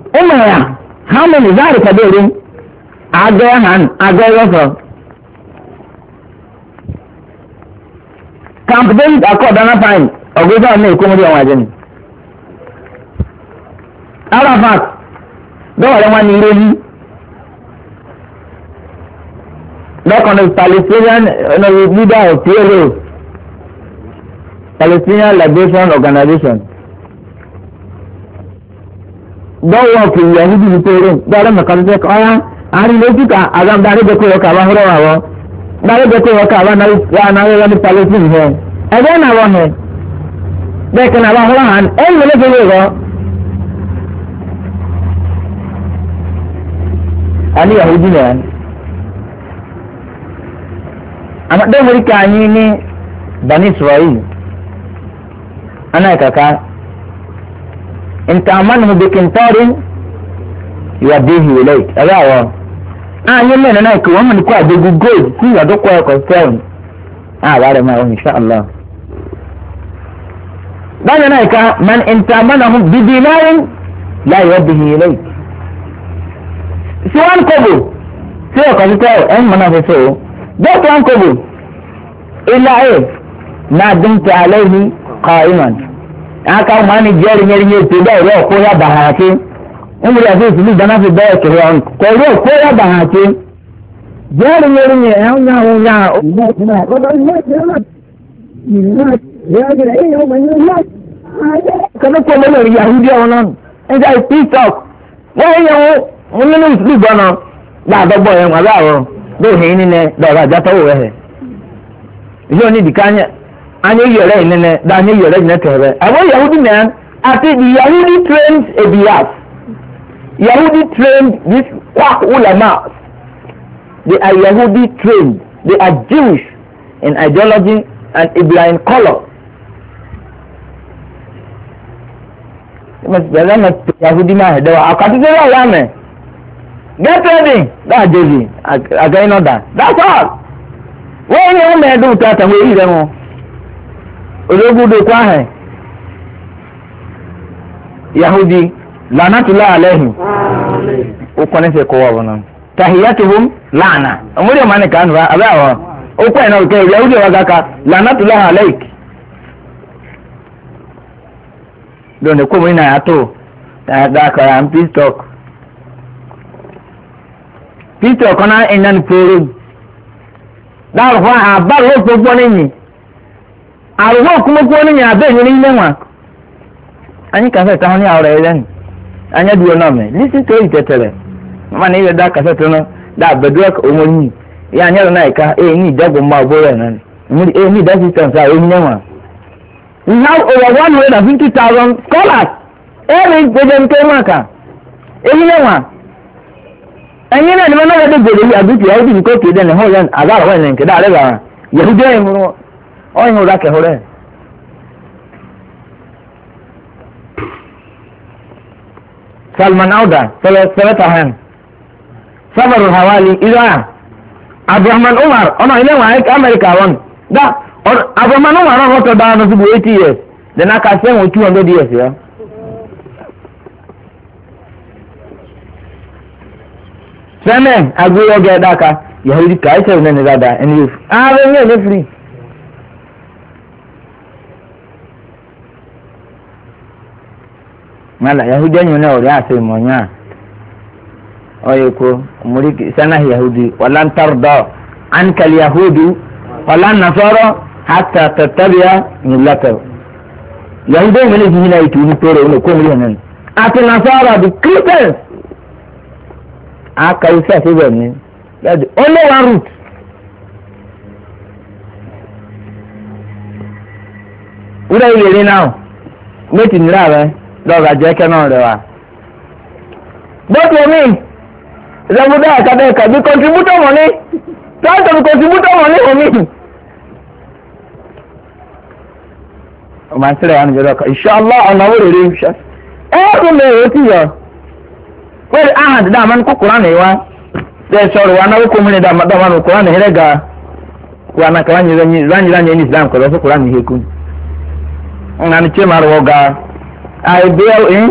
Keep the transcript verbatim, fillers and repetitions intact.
Umaya, how many Zari Kabirin? Agahan, Agayoso. Camp David, I called another time. Or go down there, come on. Arafat, don't want one in Look on the Palestinian uh, leader of P L O, Palestinian Liberation Organization. Don't work in Yahudi Victorian. Don't let me come to Kaya. I relate to Adam Dari Beko Kavahoro. Dari Beko Kavana is Palestinian here. And then I want him. They can have a whole hand. And we let it go. And Yahudi man. Anak dia mereka ini ni Bani Israel. Anak kakak. Inta amanhu bikintarin yuadihi ilaik. Ada awak. Ah, ni mana nak kau mana kau ada Google. Si ada kau kau tahu. Ah, ada mahu insyaAllah. Dan anak kakak man inta amanhu bidinarin la yuadihi ilaik. Siwan kobo. Siapa kau tahu? Eh mana sesuatu. That one kobo. Illa eh. Na dumta alaihi qa'iman. Aka mani jeri nyeri nyeri tidak ro ko ya bahati. Umri aziz ni dana fi bae ke ron. Ko ro ko ya bahati. Jeri nyeri nyeri ya nya nya. Ko do ni ni. Ya gere eh yo man ni. Kana ko le Yahudi onon. Enja TikTok. Wa yo mun ni ni bana. La do boy en ala ro. Do he ni ne do ga jata wo he. Yo ni dikanya anya yere nene da anya yere ne tere abo Yahudi man ati the Yahudi trained Abiyas. Yahudi trained this quack ulama. They are Yahudi trained. They are Jewish in ideology and Ibrahim color. Mas jalan Yahudi mah dewa akati dewa lame. Get ready. Da jeji again order. That's all. When you me do that we ire mo. Ologudo kwa he. Yahudi lanatullah alaihim. Amen. Ukone se ko wona. Tahiyatuhum la'na. Amuri mane kan ba abawa. Ukwe na ke Yahudi wagaka lanatullah alaik. Donde ko ina ato. Da ka am TikTok. TikTok na enan pro. Dáàrù fún àbáwò gbogbo níyìn àrùwọ̀ kúmọ́ gbogbo níyìn àbẹ́yìn ní ilé wọn anyi kàfẹ́tì àwọn ní àwọ̀rẹ̀ ẹ̀rẹ́ nì anya dúró náà mẹ́ lísìn tó ìtẹ̀tẹ̀rẹ̀ wọ́n ní ilẹ̀ dá kàfẹ́tì náà dá àbẹ̀dúrà ọmọ yìí ìyá anyẹ́rọ náà ìka èyí ní ìdẹ́gùn mọ́ àgbóró ẹ̀ náà ni èyí ní ìdẹ́sí tẹ̀sán àwọn èyí wọn. We have over one hundred and fifty thousand scholars every gbẹdẹ nkẹ́ mọ́ka èyí ní wọn. Ẹyin náà ni wọn náà wọlé gbèrè yìí àdúgbò yahudi ní kóòtù ìdẹ́nì hó yẹn àgbàrá wọn ní nkèdá àrẹ́gbà wọn yahudi ẹ̀yìn mú ọ̀yìn ọ̀dà kẹhùrẹ́. Salman Auda sẹlẹ tahan Sabaru Hawali Iran Abdulrahman Umar ọ̀nà ilé wọn ayé Amẹ́ríkà wọn dá Abdulrahman Umar náà wọ́n tọ́ dáa ní síbu eighty years then aka sẹ́wọ̀n two hundred years yẹn. Sẹ́mẹ̀ agbóyọ̀gẹ̀ ẹ̀dáka Yahudi kàíṣẹ́ ìrìnà ní dada ẹni yóò fi ààrẹ ní ẹ̀lẹ́ fìrí. Mọ́lá Yahudi ẹ̀yìn náà ọ̀rẹ́ àṣẹ ìmọ̀nyá ọ̀yẹ̀kọ́ mọ̀rí sẹ́nà Yahudi wàlántàrdọ̀ ankal Yahudi wàlánnasọ́rọ̀ hàtà tẹ̀tẹ̀bíà nílẹ̀tẹ̀. Yahudi ẹ̀yìn náà ìjìnlẹ̀ náà ìtù ní pẹ̀rẹ̀ ọ̀nà kó mọ̀rí ẹ̀nà àti nasọ́rọ̀ the Christians. Aka iṣẹ́ àṣẹ́bẹ̀ ni that's the only one route. Wúrẹ́ ìlérí náà méjì nílá rẹ̀ lọ́ọ̀gá jẹ́ kẹ́ náà rẹ̀ wá. Bọ́tù omi ìrẹ́bùdá ẹ̀kadà ẹ̀ka bí contributor money try to be contributor money omi. Ọmọ àṣírí àwọn ìjọba kan inshallah ọ̀nà owó rere ṣe. Ẹ kún mi èrò tí yọ. Wẹ́rẹ́ ahàn dídá àmọ́ kó kúrán ní wá. Ṣé sọ̀rọ̀ wa náà kó mi ní dàmọ́ dàmọ́ kúrán ní hẹ́rẹ́ ga. Wà náà kàrán yìí rányìí ní Islam kọ̀ lọ́sọ̀ kúrán ní hẹ́kù. Ń nà ní Chema rọ̀ ga. Àìbíyàwó